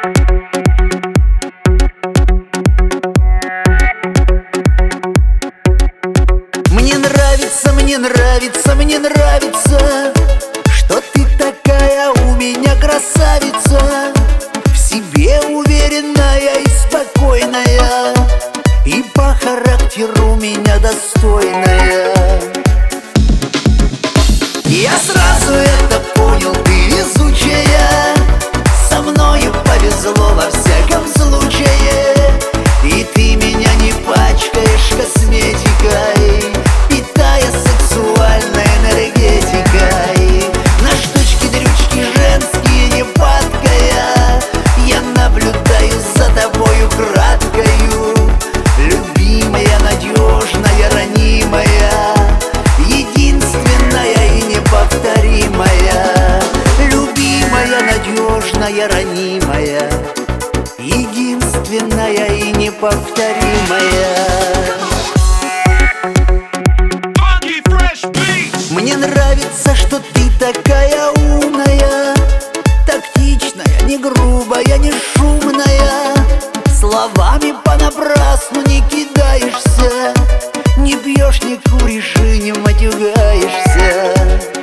Мне нравится, что ты такая у меня красавица, в себе уверенная и спокойная, и по характеру меня достойная. Я сразу это понял, ты везучая, со мною повезло во всяком случае, и ты меня не пачкаешь косметикой, питая сексуальной энергетикой. На штучки-дрючки женские не падкая, я наблюдаю за тобою краткою. Любимая, надежная, ранимая, единственная и неповторимая. Любимая, надежная, ранимая, единственная и неповторимая. Мне нравится, что ты такая умная, тактичная, не грубая, не шумная, словами понапрасну не кидаешься, не пьешь, не куришь и не матюгаешься.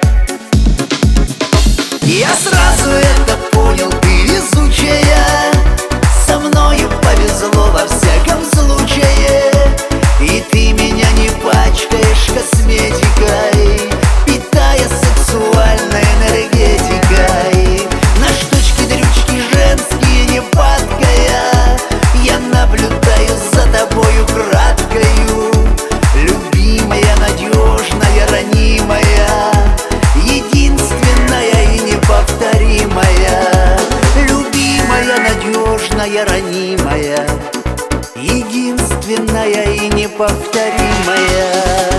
Я сразу это понял, ты везучая, со мною повезло во всяком случае, и ты меня не пачкаешь косметикой, питая сексуальной энергетикой. На штучки-дрючки женские не падкая, я наблюдаю за тобою краткою. Любимая, надежная, ранимая, единственная и неповторимая. Любимая, надежная, ранимая, единственная и неповторимая.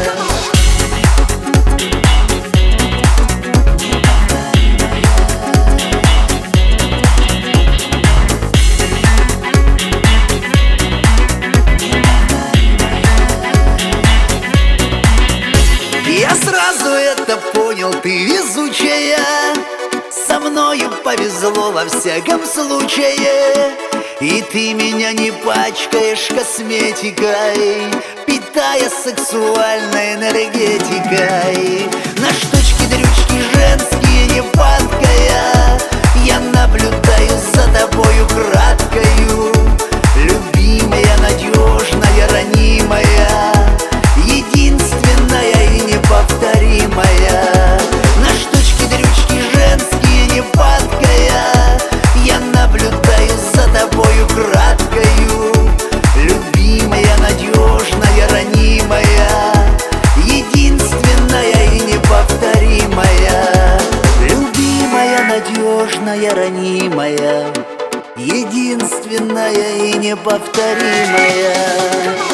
Я сразу это понял, ты везучая, со мною повезло во всяком случае, и ты меня не пачкаешь косметикой, питая сексуальной энергетикой. На штучки-дрючки женские не падкая, я наблюдаю за тобою краткою. Любимая, надежная, ранимая, единственная и неповторимая. На штучки-дрючки женские не падкая, я наблюдаю за тобою краткою. Любимая, надежная, ранимая, единственная и неповторимая. Любимая, надежная, ранимая, единственная и неповторимая.